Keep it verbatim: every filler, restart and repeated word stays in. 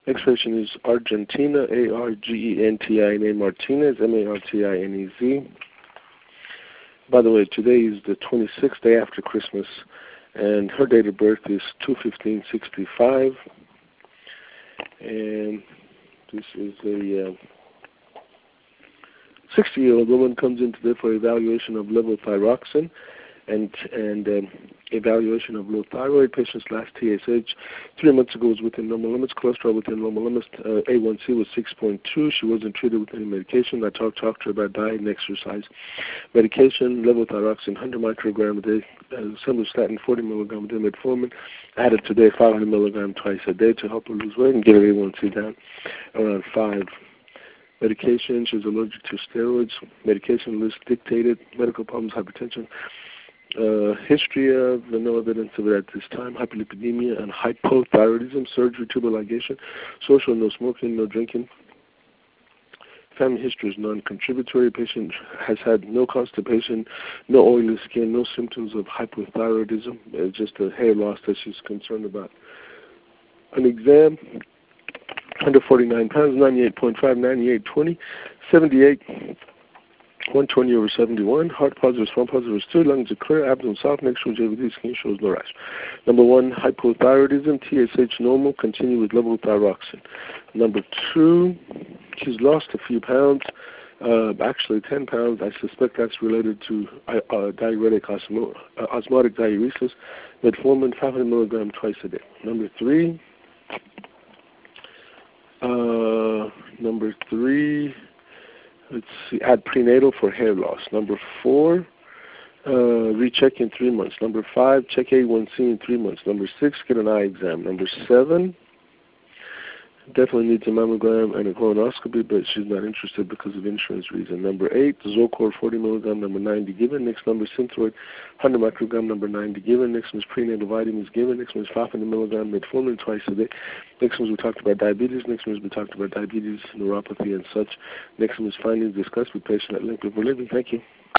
Next patient is Argentina, A R G E N T I N A Martinez, M A R T I N E Z. By the way, today is the twenty-sixth day after Christmas, and her date of birth is two fifteen sixty-five. And this is a sixty-year-old uh, woman comes in today for evaluation of levothyroxine and and um, evaluation of low thyroid. Patient's last T S H three months ago was within normal limits. Cholesterol within normal limits. Uh, A one C was six point two. She wasn't treated with any medication. I talked, talked to her about diet and exercise. Medication, levothyroxine, one hundred microgram a day. Uh, Simvastatin, forty milligram a day. Metformin, added today five hundred milligram twice a day to help her lose weight and get her A one C down around five. Medication, she's allergic to steroids. Medication list dictated. Medical problems, hypertension. Uh, history of no evidence of it at this time. Hyperlipidemia and hypothyroidism. Surgery, tubal ligation. Social, no smoking, no drinking. Family history is non-contributory. Patient has had no constipation, no oily skin, no symptoms of hypothyroidism. It's just a hair loss that she's concerned about. An exam, one hundred forty-nine pounds, ninety-eight point five, ninety-eight twenty, seventy-eight, one twenty over seventy-one. Heart positive, swamp positive, still lungs are clear, abdomen soft, next to J V D, skin shows no rash. Number one, hypothyroidism, T S H normal, continue with levothyroxine. Number two, she's lost a few pounds, uh, actually ten pounds. I suspect that's related to uh, uh, diuretic osmo uh, osmotic diuresis. Metformin, five hundred milligram twice a day. Number three, uh, number three, let's see, add prenatal for hair loss. Number four, uh, recheck in three months. Number five, check A one C in three months. Number six, get an eye exam. Number seven, definitely needs a mammogram and a colonoscopy, but she's not interested because of insurance reason. Number eight, Zocor forty milligram, number ninety given. Next number is Synthroid, one hundred microgram, number ninety given. Next one is prenatal vitamins given. Next one is five hundred milligram metformin twice a day. Next one is we talked about diabetes. Next one is we talked about diabetes, neuropathy, and such. Next one is findings discussed with patient at length before living. Thank you.